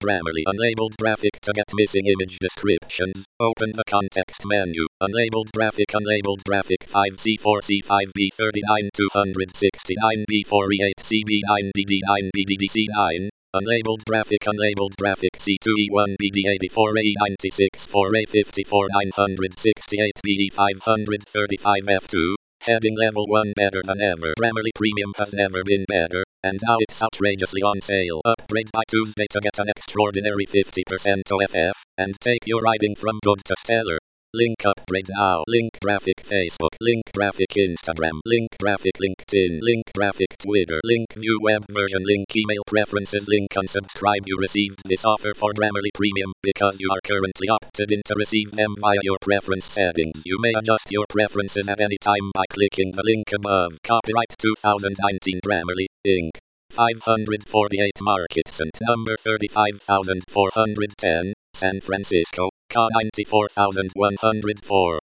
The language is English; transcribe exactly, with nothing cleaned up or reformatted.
Grammarly unlabeled graphic to get missing image descriptions. Open the context menu. Unlabeled graphic unlabeled graphic five C four C five B thirty-nine two sixty-nine B forty-eight C B nine D D nine B D D C nine. Unlabeled graphic unlabeled graphic C two E one B D eighty-four A ninety-six four A fifty-four nine sixty-eight B E five thirty-five F two. Heading level one better than ever. Grammarly Premium has never been better, and now it's outrageously on sale. Upgrade by Tuesday to get an extraordinary fifty percent O F F, and take your writing from good to stellar. Link upgrade now. Link graphic Facebook. Link graphic Instagram. Link graphic LinkedIn. Link graphic Twitter. Link view web version. Link email preferences. Link unsubscribe. You received this offer for Grammarly Premium because you are currently opted in to receive them via your preference settings. You may adjust your preferences at any time by clicking the link above. Copyright twenty nineteen Grammarly, Incorporated. five forty-eight Market Cent number thirty-five thousand four hundred ten, San Francisco, C A ninety-four thousand one hundred four.